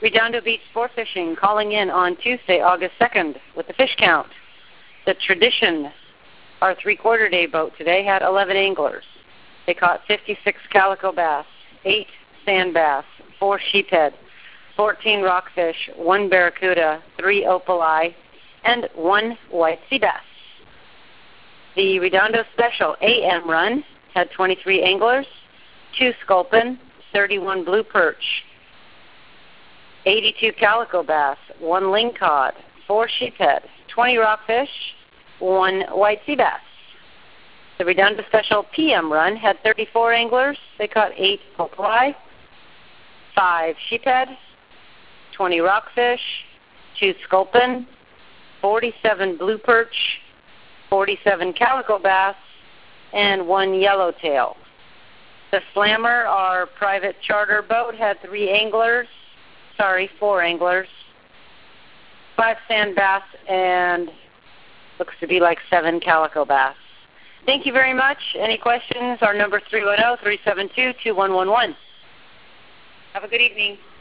Redondo Beach Sport Fishing calling in on Tuesday, August 2nd with the fish count. The Tradition, our three-quarter day boat today, had 11 anglers. They caught 56 calico bass, 8 sand bass, 4 sheephead, 14 rockfish, 1 barracuda, 3 opali, and 1 white sea bass. The Redondo Special AM run had 23 anglers, 2 sculpin, 31 blue perch, 82 calico bass, 1 lingcod, 4 sheephead, 20 rockfish, 1 white sea bass. The Redondo Special PM run had 34 anglers. They caught 8 opali, 5 sheephead, 20 rockfish, 2 sculpin, 47 blue perch, 47 calico bass, and 1 yellowtail. The Slammer, our private charter boat, had 4 anglers, 5 sand bass, and looks to be like 7 calico bass. Thank you very much. Any questions? Our number is 310-372-2111. Have a good evening.